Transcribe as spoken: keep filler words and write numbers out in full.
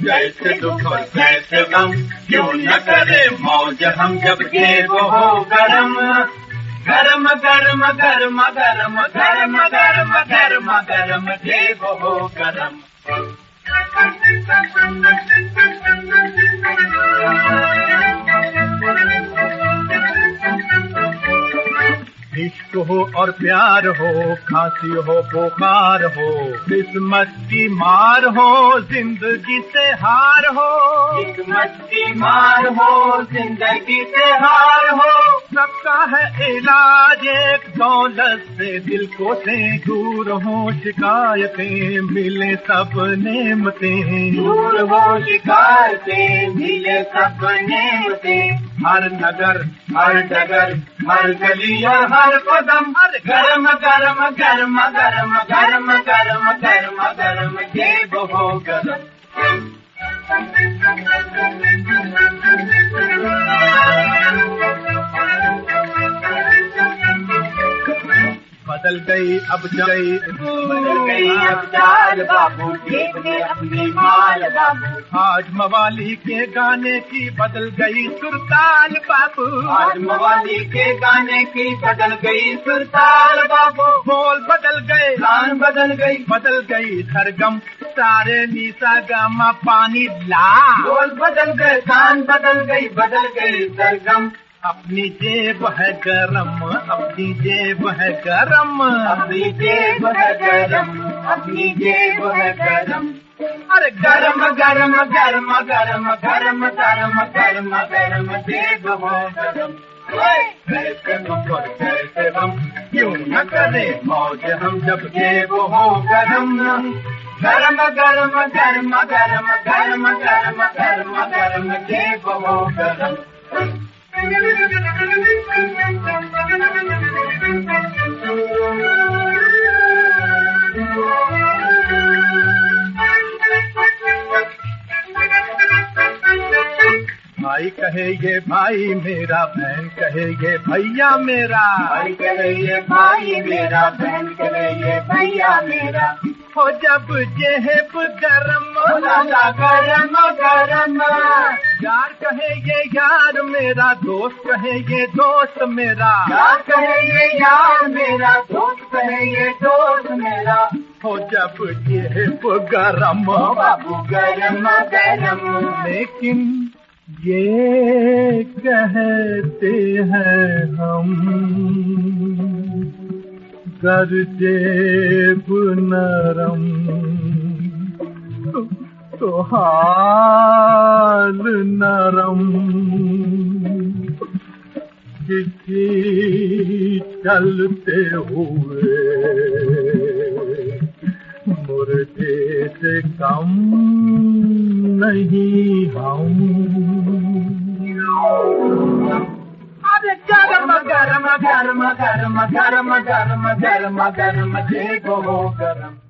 जैसे दुख और जैसे गम क्यों न करे मौज हम जब जेब हो गरम। गरम गरम गरम गरम गरम गरम गरम गरम जेब हो गरम। इश्क हो और प्यार हो, खांसी हो बुखार हो, किस्मत की मार हो, जिंदगी से हार हो। किस्मत की मार हो, जिंदगी से हार हो। सबका है इलाज एक दौलत से, दिल को से दूर हो शिकायतें, मिले सब नेमतें। दूर हो शिकायतें, मिले सब नेमतें। हर नगर हर डगर हर गली और हर कदम गरम गरम गरम गरम गरम गरम गरम गरम जेब हो गरम। बदल गई अब गई बदल गई अब चाल बाबू, जेब में अपनी माल बाबू। आज मवाली के गाने की बदल गई सुरताल बाबू। आज मवाली के गाने की बदल गई सुरताल बाबू। बोल बदल गए गान बदल गई बदल गई सरगम, सारे नीसा गामा पानी ला। बोल बदल गए गान बदल गई बदल गई सरगम। अपनी जेब है गरम अपनी जेब है गरम अपनी जेब है गरम अपनी जेब है गरम। अरे गरम गरम गरम गरम गरम गरम गरम गरम जेब हो गरम। कैसे दुख और कैसे गम क्यों न करे मौज हम जब जेब हो गरम। गरम गरम गरम गरम गरम गरम गरम गरम जेब हो गरम। भाई कहे ये भाई मेरा, बहन कहे ये भैया मेरा। भाई कहे ये भाई मेरा, बहन कहे ये भैया मेरा। हो जब जेब गरम लगा गरम गरम। यार कहे ये यार मेरा, दोस्त कहे ये दोस्त मेरा। यार कहे ये यार मेरा, दोस्त कहे ये दोस्त मेरा। हो जब जेब गरम बाबू गरम गरम। लेकिन ये कहते हैं हम कर जेब नरम, तो हाल नरम। किसी चलते हुए मुर्दे से कम नहीं हम। अरे गरम गरम गरम गरम गरम गरम गरम गरम जेब हो गरम।